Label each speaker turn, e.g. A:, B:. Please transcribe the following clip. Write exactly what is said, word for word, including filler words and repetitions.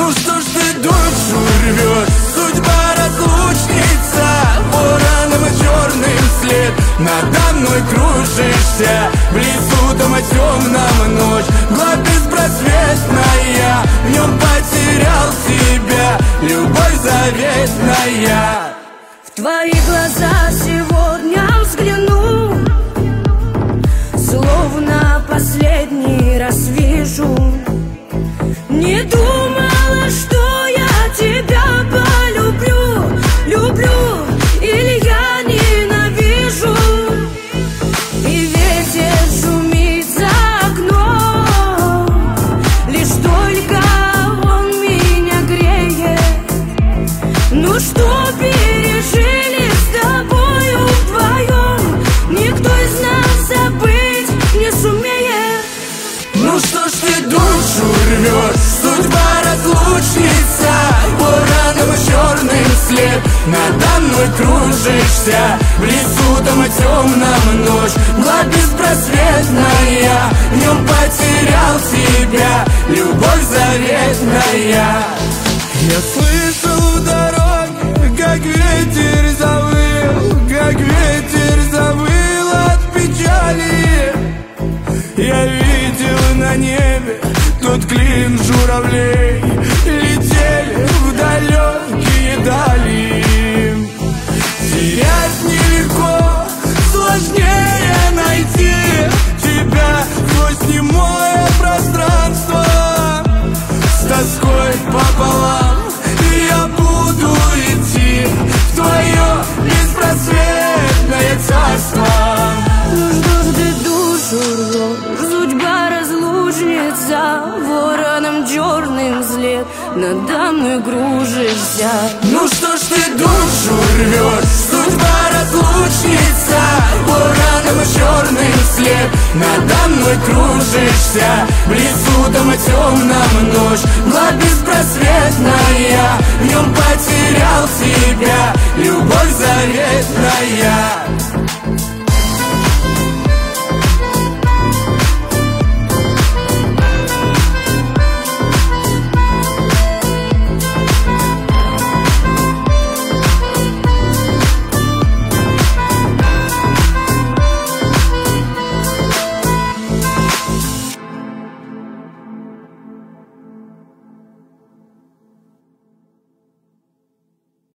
A: Ну что ж ты душу рвешь, судьба разлучница, вороном и черным след. Надо мной кружишься, в лесу дома темном ночь, гла беспросветная, в нем потерял тебя, любовь заветная.
B: В твои глаза сегодня взгляну, словно последний раз вижу. Не думала, что я тебя полюблю, люблю или я ненавижу. И ветер шумит за окном, лишь только он меня греет. Ну что пережили с тобою вдвоем, никто из нас забыть не сумеет.
A: Ну что ж ты душу рвешь, судьба разлучница, вороном и черным след. Надо мной кружишься, в лесу дома темном ночь, гла беспросветная, в нем потерял тебя, любовь заветная. Я слышал в дороге, как ветер завыл, как ветер завыл от печали. Я видел на небе тот клин журавлей, летели в далекие дали. Терять нелегко, сложнее найти тебя сквозь немое пространство. С тоской пополам я буду идти в твое беспросветное царство.
B: Ну что ж ты душу рвешь, судьба разлучница, вороном черным след. Надо мной кружишься.
A: Ну что ж ты душу рвешь, судьба разлучница, вороном черным след. Надо мной кружишься, в лесу